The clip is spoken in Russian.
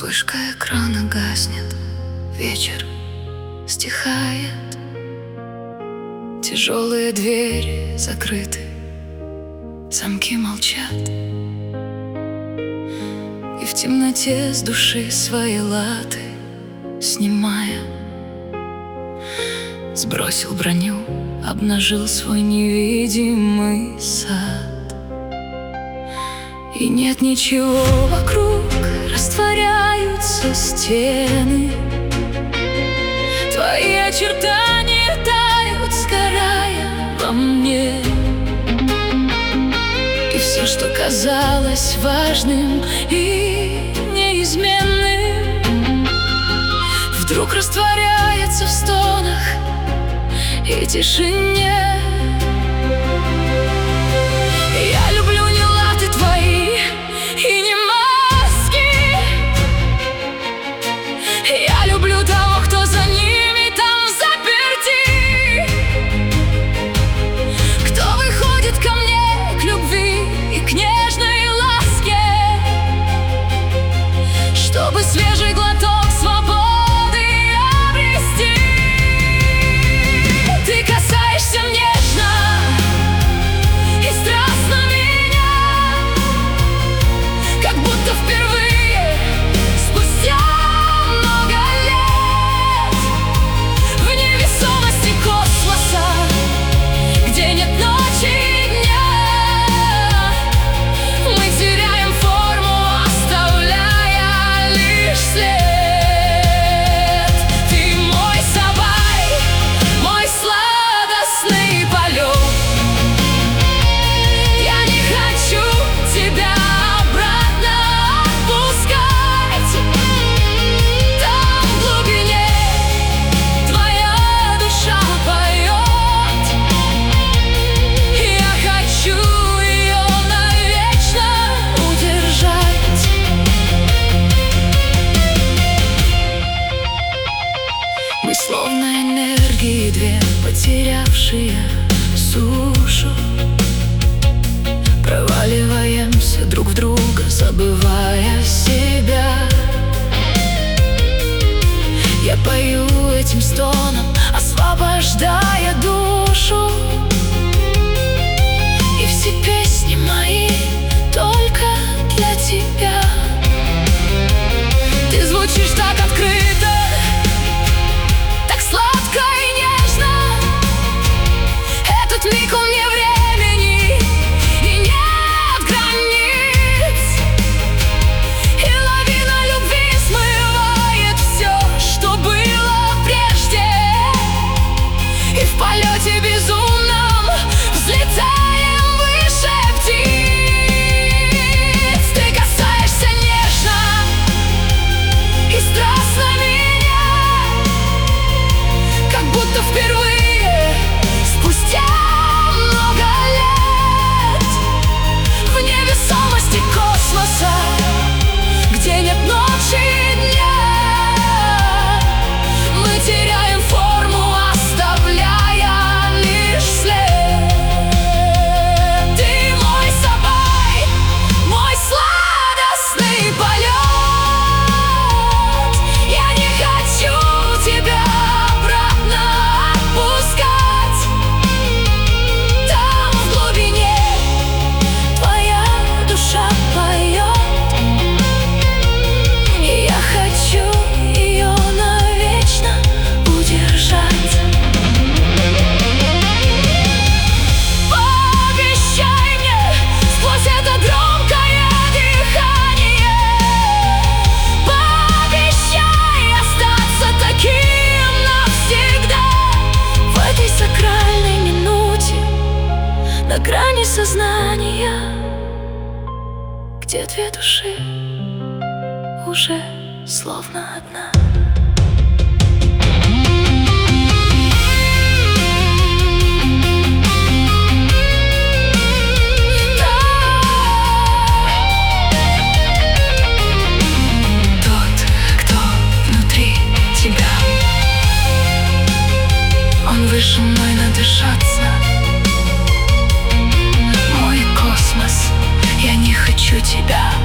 Вспышка экрана гаснет, вечер стихает, тяжелые двери закрыты, замки молчат. И в темноте с души свои латы снимая, сбросил броню, обнажил свой невидимый сад. И нет ничего вокруг, растворяются стены, твои очертания тают, сгорая во мне. И все, что казалось важным и неизменным, вдруг растворяется в стонах и тишине. Я люблю не латы твои и не маски, я люблю того, кто за ними там заперти, кто выходит ко мне к любви и к нежной ласке, чтобы свежий глоток свободы обрести. Ты касаешься нежно и страстно меня, как будто впервые спустя много лет, в невесомости космоса, где нет ночи и дня. Мы теряем форму, оставляя лишь след. Ты мой сабай, мой сладостный полет. Я не хочу тебя обратно отпускать. Там в глубине твоя душа поет. Я хочу ее навечно удержать. Мы словно энергии две, потерявшие сушу, проваливаемся друг в друга, забывая себя. Я пою этим стоном, освобождая душу, и все песни мои только для тебя. Ты звучишь так открыто, так сладко и нежно. Этот миг он не времени и нет границ, и лавина любви смывает все, что было прежде. И в полете безумном взлетаем выше птиц. Ты касаешься нежно и страстно меня, как будто впервые спустя много лет, в невесомости космоса, где нет ночи и дня. Мы теряем форму, оставляя лишь след. Ты мой сабай, мой сладостный полет. Я не хочу тебя обратно отпускать. Там в глубине твоя душа поет. И я хочу ее навечно удержать. Пообещай мне сквозь это громкое дыхание, пообещай остаться таким навсегда. В этой сакральной минуте, на грани сознания, где две души уже словно одна. Тот, кто внутри тебя, он выше мной надышаться. Мой космос, я не хочу тебя